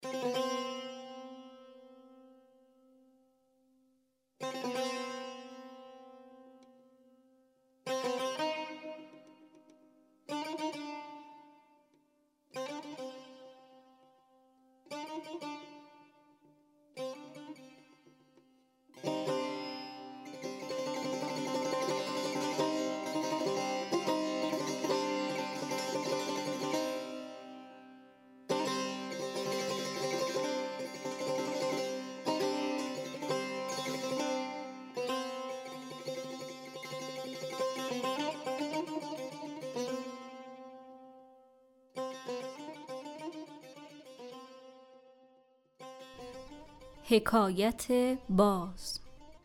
حکایت باز.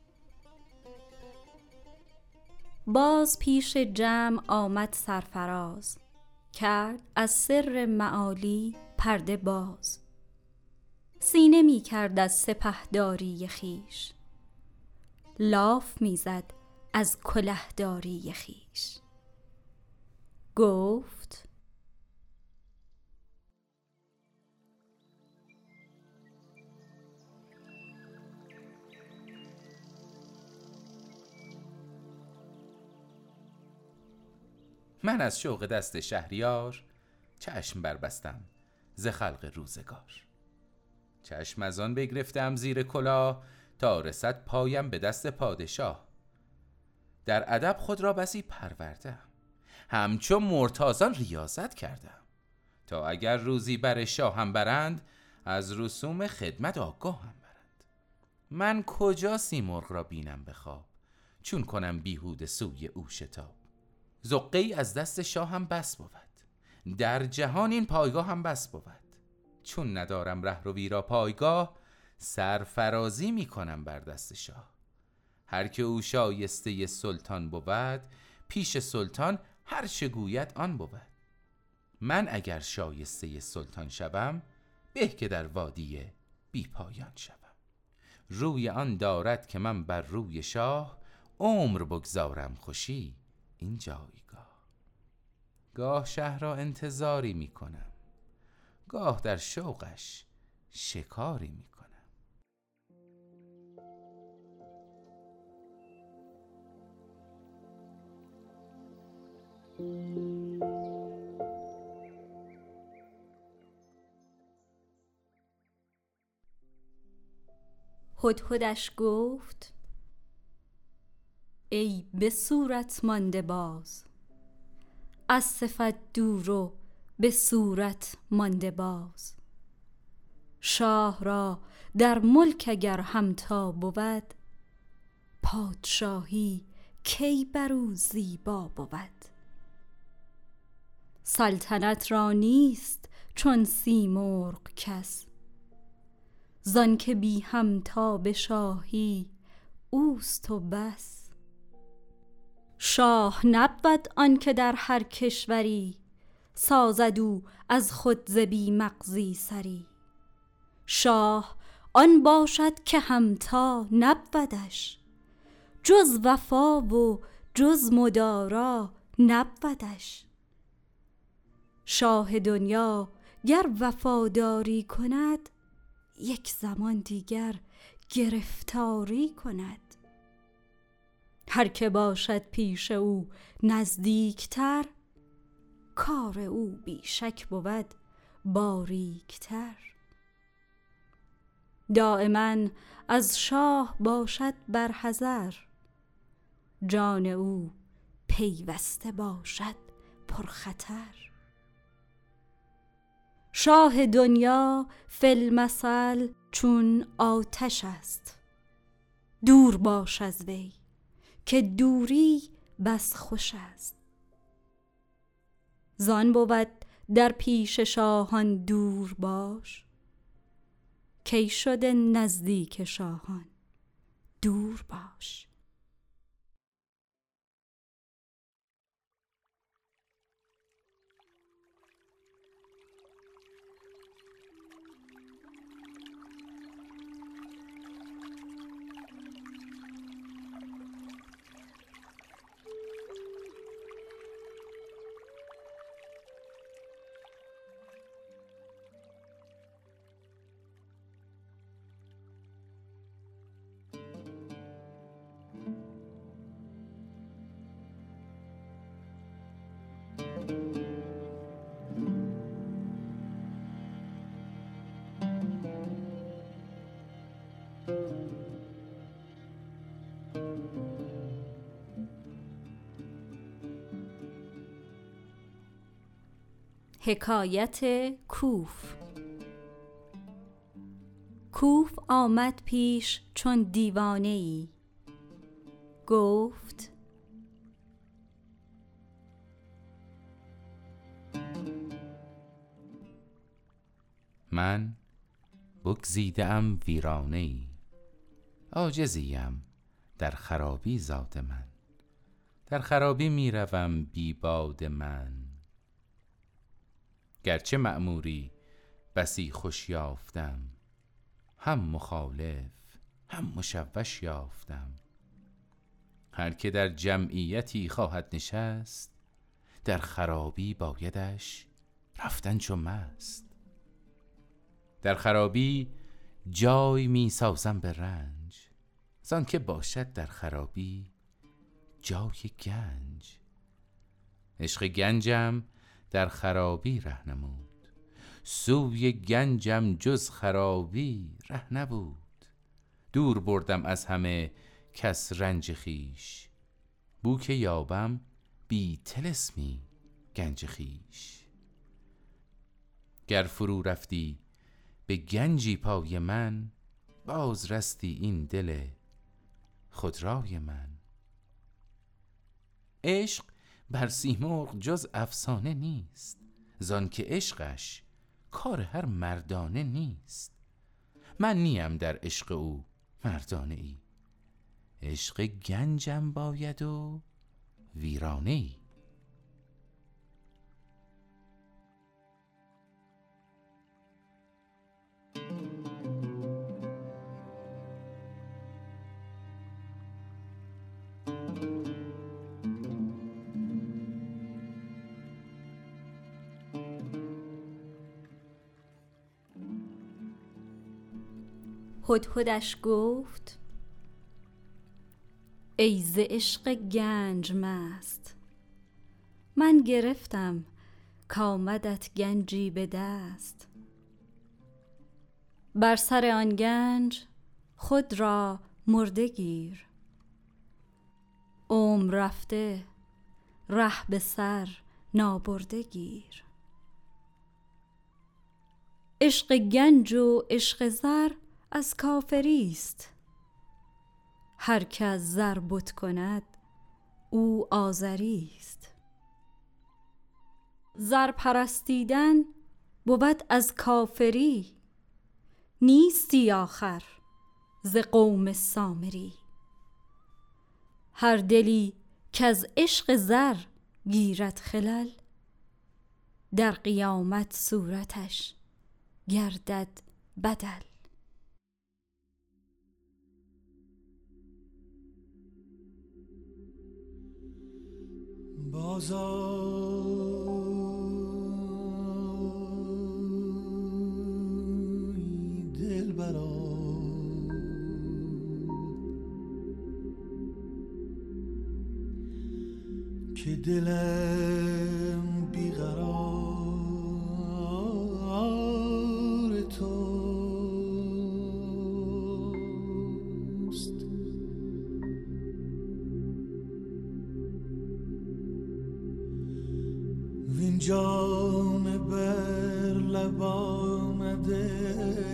باز پیش جمع آمد سرفراز، کرد از سر معالی پرده باز. سینه می کرد از سپهداری خویش، لاف می زد از کلهداری خویش. گفت من از شوق دست شهریار چشم بربستم ز خلق روزگار. چشم از آن بگرفتم زیر کلاه، تا رسد پایم به دست پادشاه. در ادب خود را بسی پروردم، همچو مرتازان ریاضت کردم. تا اگر روزی بر شاهم برند، از رسوم خدمت آگاهم برند. من کجا سیمرغ را بینم به خواب، چون کنم بیهوده سوی او شتاب. زقه‌ای از دست شاهم بس بود، در جهان این پایگاه هم بس بود. چون ندارم رهروی را پایگاه، سرفرازی می کنم بر دست شاه. هر که او شایسته سلطان بود، پیش سلطان هر چه گوید آن بود. من اگر شایسته سلطان شوم، به که در وادی بی پایان شوم. روی آن دارد که من بر روی شاه، عمر بگذارم خوشی این جایگاه. گاه شهر را انتظاری می کنم، گاه در شوقش شکاری می کنم. هدهدش گفت ای به صورت مانده باز، از صفت دور و به صورت مانده باز. شاه را در ملک اگر همتا بود، پادشاهی کی بر او زیبا بود. سلطنت را نیست چون سیمرغ کس، زان که بی همتا به شاهی اوست و بس. شاه نبود آن که در هر کشوری، سازد او از خود ز بی مغزی سری. شاه آن باشد که همتا نبودش، جز وفا و جز مدارا نبودش. شاه دنیا گر وفاداری کند، یک زمان دیگر گرفتاری کند. هر که باشد پیش او نزدیکتر، کار او بی شک بود باریکتر. دایما از شاه باشد بر حذر، جان او پیوسته باشد پرخطر. شاه دنیا فی المثل چون آتش است، دور باش از وی که دوری بس خوش است. زان بود در پیش شاهان دور باش، کی شده نزدیک شاهان دور باش. حکایت کوف. کوف آمد پیش چون دیوانه ای، گفت من بگزیده‌ام ویرانه ای، عاجزیم در خرابی ذات من. در خرابی می روم بی باد من. گرچه مأموری بسی خوش یافتم، هم مخالف هم مشوش یافتم. هر که در جمعیتی خواهد نشست، در خرابی بایدش رفتن چو مست. در خرابی جای می سازم به رنج، زان که باشد در خرابی جای گنج. عشق گنجم در خرابی ره نمود، سوی گنجم جز خرابی ره نبود. دور بردم از همه کس رنج خویش، بو که یابم بی طلسمی گنج خویش. گر فرو رفتی به گنجی پای من، باز رستی این دل خودرای من. عشق بر سیمرغ جز افسانه نیست، زان که عشقش کار هر مردانه نیست. من نیم در عشق او مردانه ای، عشق گنجم باید و ویرانه ای. هدهدش گفت ای ز عشق گنج مست، من گرفتم کآمدت گنجی به دست. بر سر آن گنج خود را مرده گیر، عمر رفته ره به سر نابرده گیر. عشق گنج و عشق زر از کافری است، هر که از زر بت کند او آزری است. زر پرستیدن بود از کافری، نیستی آخر ز قوم سامری. هر دلی کز عشق زر گیرد خلل، در قیامت صورتش گردد بدل. بازای دلبرا که دلم بیقرار توست. وین جام بر لب آمده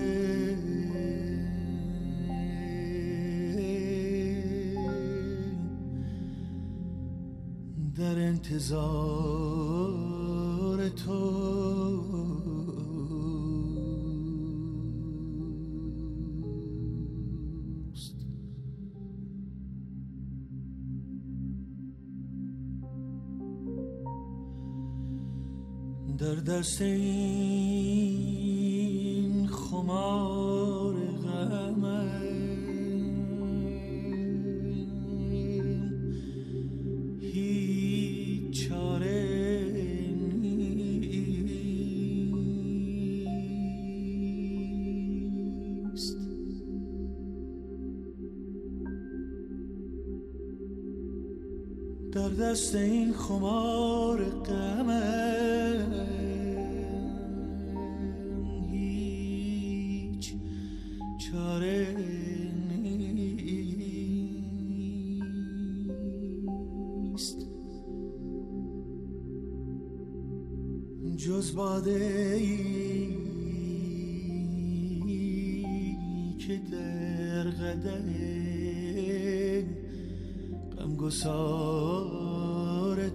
در انتظار توست. در دست این خمار غمم هیچ چاره نیست. در دست این خمار غمم هیچ چاره نیست جز باده‌ای که در قدم غمگسار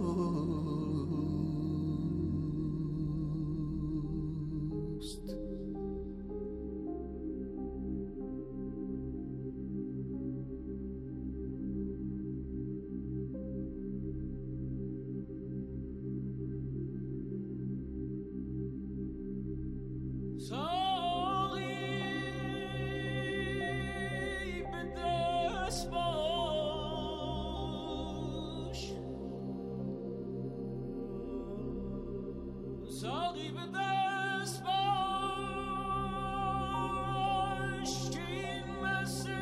توست. ساقی به دست باش که این مست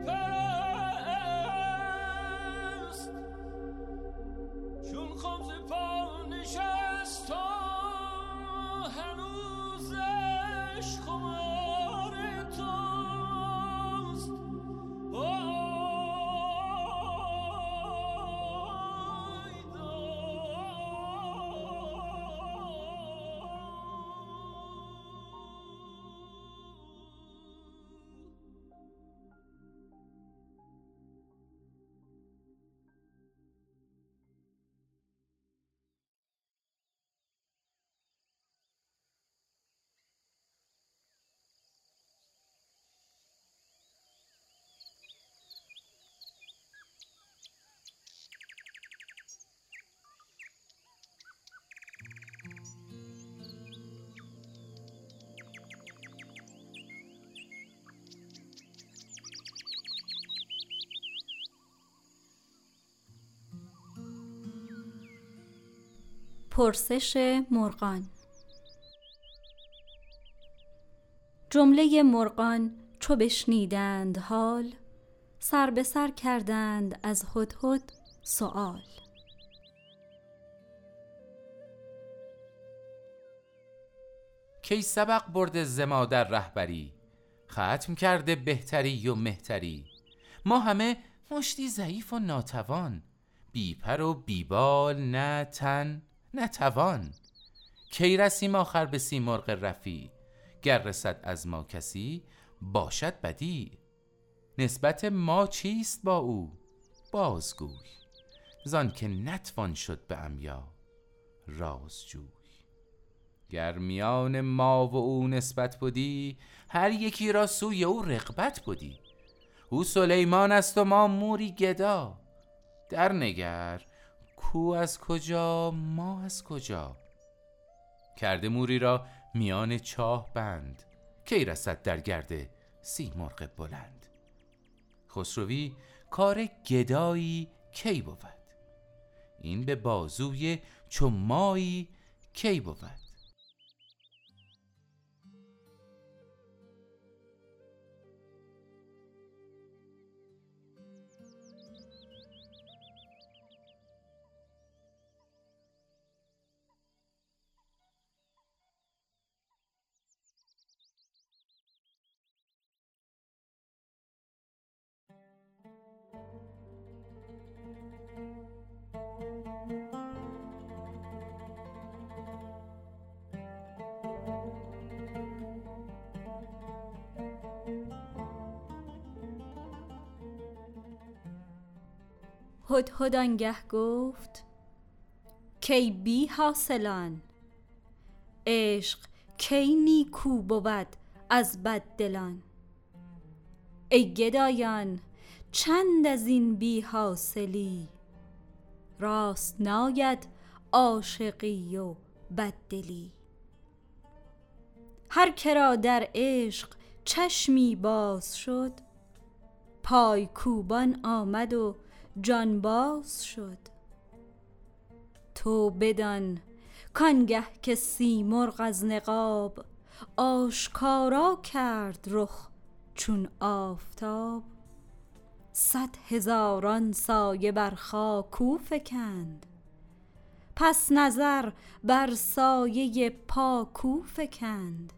میپرست، چون خمز پا نشست و هنوزش خمار توست. پرسش مرغان. جمله مرغان چو بشنیدند حال، سر به سر کردند از هدهد سؤال. کی سبق برده ز ما در رهبری، ختم کرده بهتری و مهتری. ما همه مشتی ضعیف و ناتوان، بی پر و بی بال، نه تن نه توان. کی رسیم آخر به سیمرغ رفیع، گر رسد از ما کسی باشد بدیع. نسبت ما چیست با او بازگوی، زان که نتوان شد به عمیا رازجوی. گر میان ما و او نسبت بودی، هر یکی را سوی او رغبت بودی. او سلیمان است و ما موری گدا، در نگر کو از کجا ما از کجا. کرده موری را میان چاه بند، کی رسد در گرد سیمرغ بلند. خسروی کار گدایی کی بود، این به بازوی چو مایی کی بود. هدهد آنگه گفت کی بی حاصلان، عشق کی نیکو بود از بددلان. ای گدایان چند از این بی حاصلی، راست ناید عاشقی و بددلی. هر که را در عشق چشمی باز شد، پای کوبان آمد و جان باز شد. تو بدان کانگه که سیمرغ از نقاب، آشکارا کرد رخ چون آفتاب. 100,000 سایه بر خاک او فکند، پس نظر بر سایه پاک او فکند.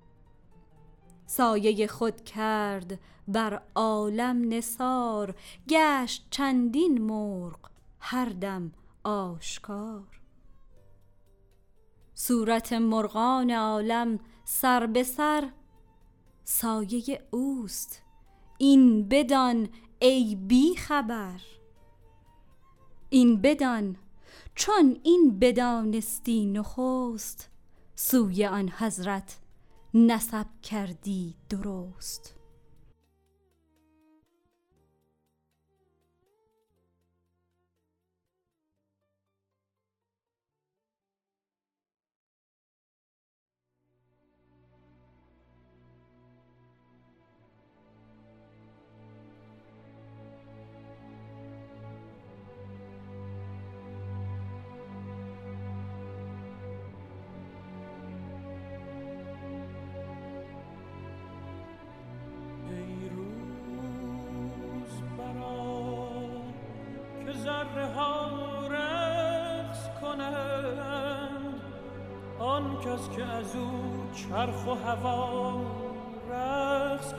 سایه خود کرد بر عالم نثار، گشت چندین مرغ هر دم آشکار. صورت مرغان عالم سر به سر سایه اوست. این بدان ای بی خبر، این بدان چون این بدانستی نخست، سوی آن حضرت نسب کردی درست. ذره ها رقص کنند، آن کس که از او چرخ و هوا رقص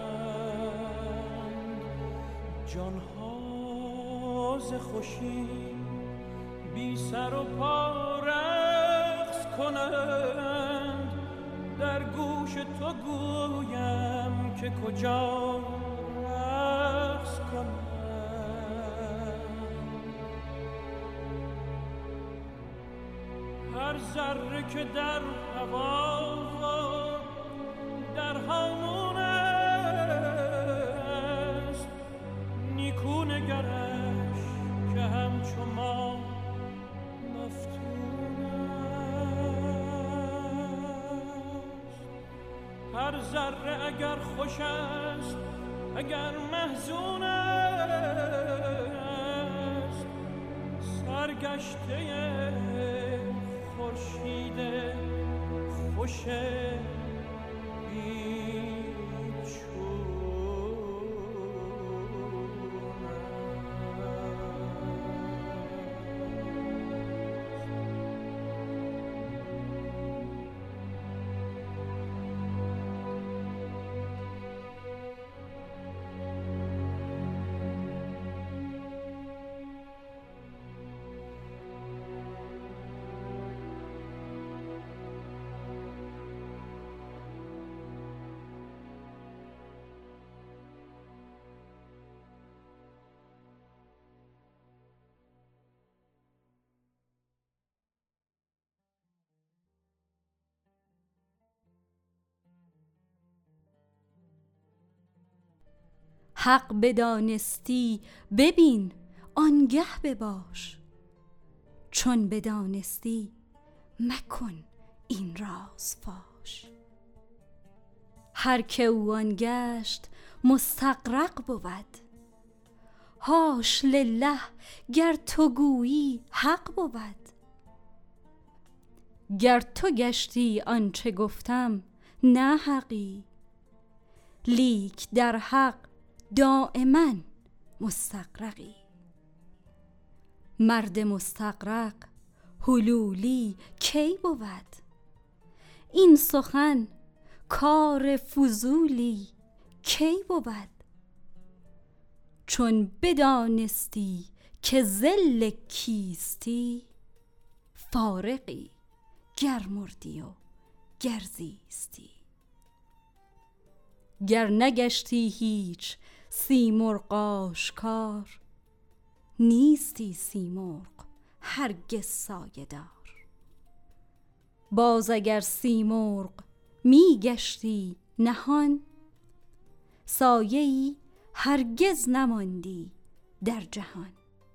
کنند. جان ها ز خوشی بی سر و پا رقص کنند، در گوش تو گویم که کجا رقص کنند. هر ذره که در هوا در هامون است، نیکو نگرش که همچو ما مفتون است. هر ذره اگر خوش است اگر محزون است، سرگشته خورشید خوش حق بدانستی ببین آنگه بباش، چون بدانستی مکن این راز فاش. هر که او آن گشت مستغرق بود، هاش لله گر تو گویی حق بود. گر تو گشتی آنچه گفتم نه حقی، لیک در حق دائما مستغرقی. مرد مستغرق حلولی کی بود، این سخن کار فضولی کی بود. چون بدانستی که ذل کیستی، فارغی گر مردی و گر زیستی. گر نگشتی هیچ سیمرغ آشکار، نیستی سیمرغ هرگز سایه دار. باز اگر سیمرغ می گشتی نهان، سایه‌ای هرگز نماندی در جهان.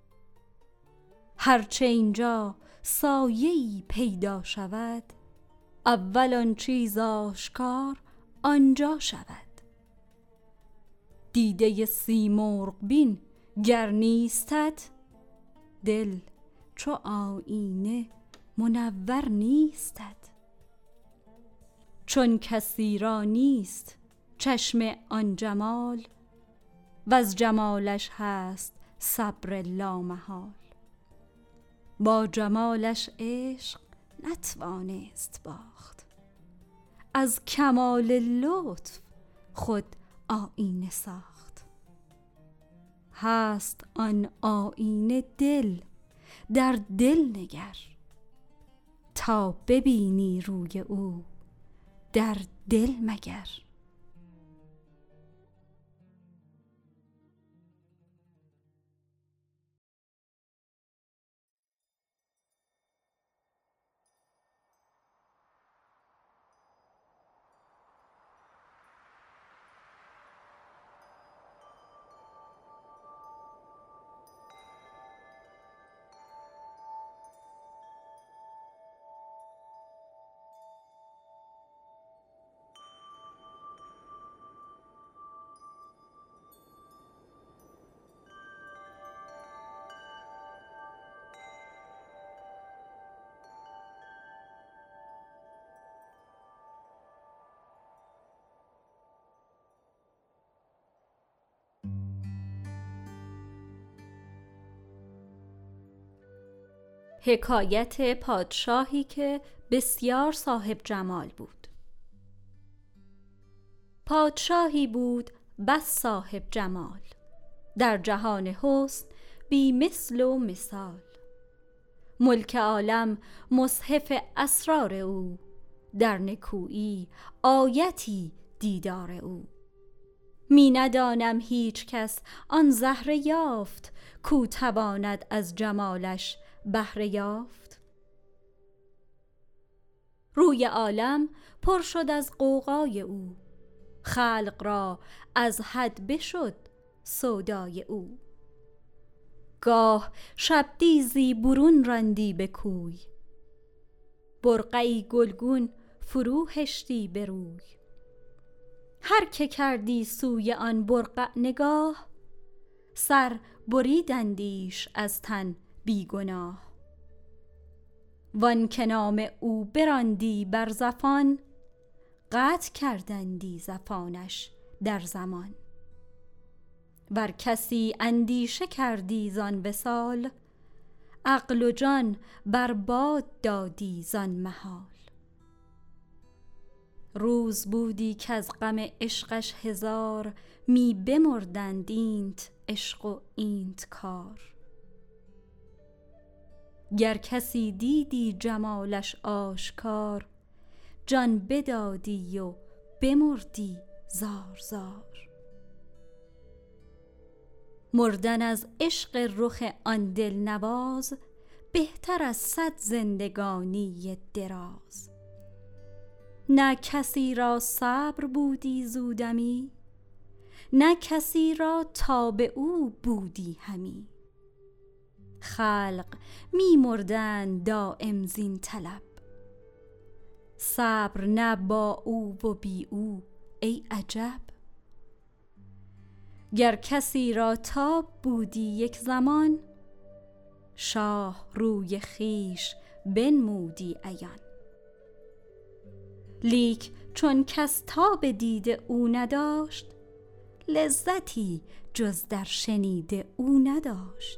هرچه اینجا سایه‌ای پیدا شود، اول آن چیز آشکار آنجا شود. دیده سیمرغ بین گر نیستت، دل چو آیینه منور نیستت. چون کسی را نیست چشم آن جمال، وز جمالش هست صبر لامحال. با جمالش عشق نتوانست باخت، از کمال لطف خود آیینه ساخت. هست آن آیینه دل، در دل نگر، تا ببینی روی او در دل مگر. حکایت پادشاهی که بسیار صاحب جمال بود. پادشاهی بود بس صاحب جمال، در جهان حسن بی مثل و مثال. ملک عالم مصحف اسرار او، در نکویی آیتی دیدار او. می ندانم هیچ کس آن زهره یافت، کو تواند از جمالش بهره یافت. روی عالم پر شد از غوغای او، خلق را از حد بشد سودای او. گاه شبدیزی برون راندی به کوی، برقعی گلگون فرو هشتی به روی. هر که کردی سوی آن برقع نگاه، سر بریدندیش از تن بی گناه. وان که نام او براندی بر زفان، قطع کردندی زفانش در زمان. ور کسی اندیشه کردی زان وصال، عقل و جان بر باد دادی زان محال. روز بودی کز غم عشقش هزار، می بمردند اینت عشق و اینت کار. گر کسی دیدی جمالش آشکار، جان بدادی و بمردی زار زار. مردن از عشق رخ آن دلنواز، بهتر از 100 زندگانی دراز. نه کسی را صبر بودی زودمی، نه کسی را تاب او بودی همی. خلق می مردند دایم زین طلب، صبر نه با او و بی او ای عجب. گر کسی را تاب بودی یک زمان، شاه روی خویش بنمودی عیان. لیک چون کس تاب دید او نداشت، لذتی جز در شنید او نداشت.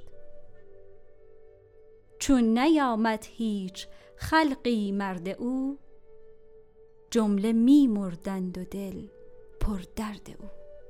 چون نیامد هیچ خلقی مرد او، جمله می مردند و دل پر درد او.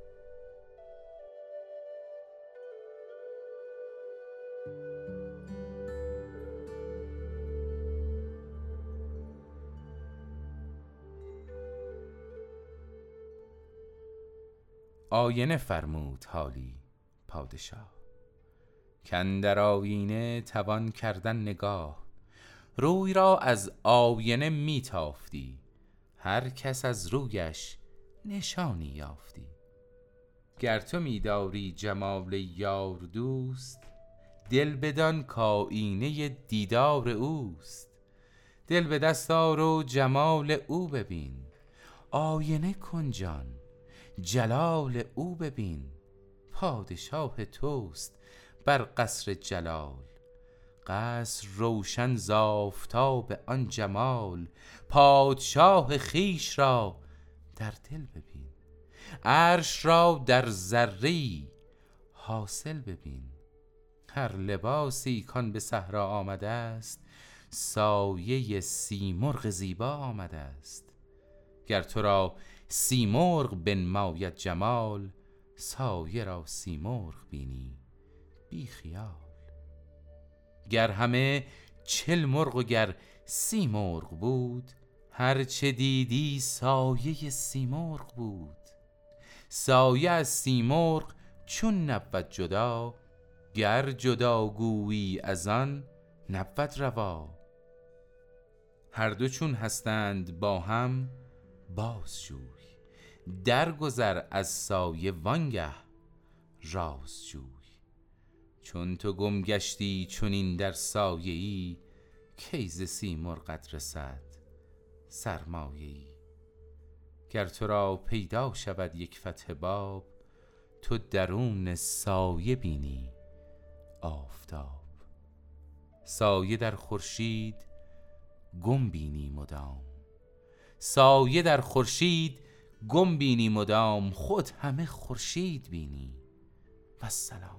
آینه فرمود حالی پادشاه، کاندر آیینه توان کردن نگاه. روی را از آینه می تافتی، هر کس از رویش نشانی یافتی. گر تو می داری جمال یار دوست، دل بدان کآیینه دیدار اوست. دل به دست آر و جمال او ببین، آینه کن جان جلال او ببین. پادشاه توست بر قصر جلال، قصر روشن ز آفتاب آن جمال. پادشاه خویش را در دل ببین، عرش را در ذره‌ای حاصل ببین. هر لباسی کان به صحرا آمده است، سایه سیمرغ زیبا آمده است. گر تو را سیمرغ بنماید جمال، سایه را سیمرغ بینی بی خیال. گر همه 40 مرغ و گر سیمرغ بود، هر چه دیدی سایه سیمرغ بود. سایه از سیمرغ چون نبود جدا، گر جدا گویی از آن نبود روا. هر دو چون هستند با هم بازجوی، درگذر از سایه وانگه رازجوی. چون تو گم گشتی چنین در سایه ای، کی ز سیمرغت رسد سرمایه ای. گر تو را پیدا شود یک فتح باب، تو درون سایه بینی آفتاب. سایه در خورشید گم بینی مدام، سایه در خورشید گم بینی مدام. خود همه خورشید بینی والسلام.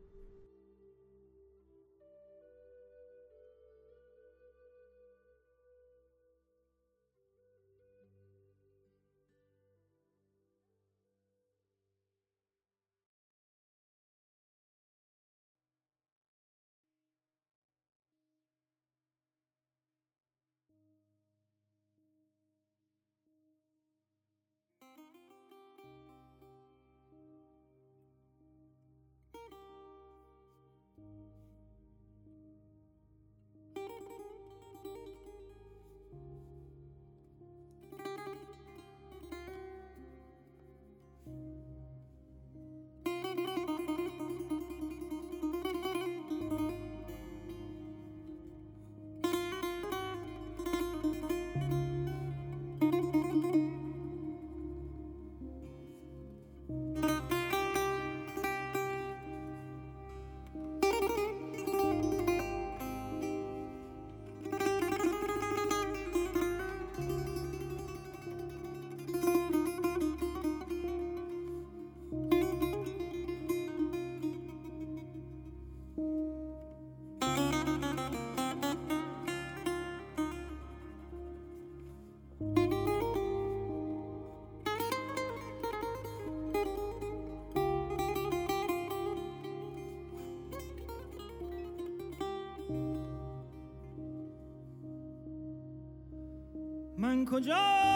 من کجا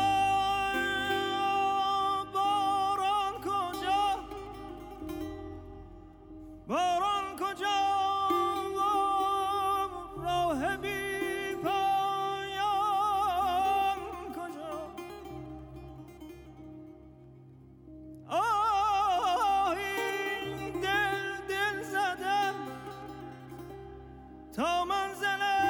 باران کجا، باران کجا، راه بی پایان کجا. آهی دل زدم تا منزل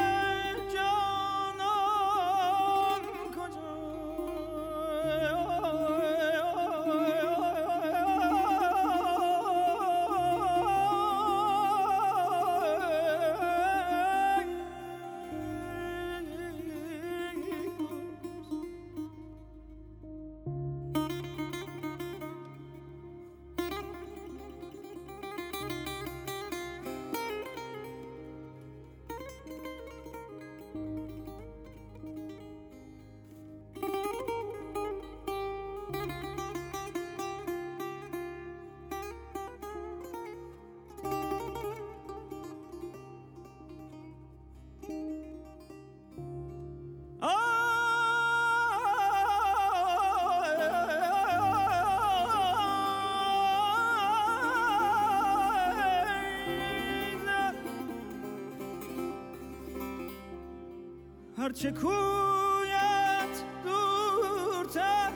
هرچه کویت دورتر،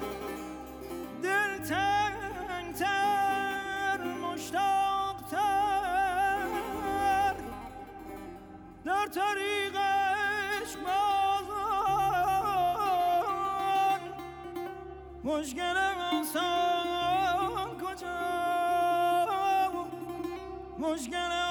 دلتنگتر، مشتاقتر، در طریقش بازان مشکل آسان کجا، مشکل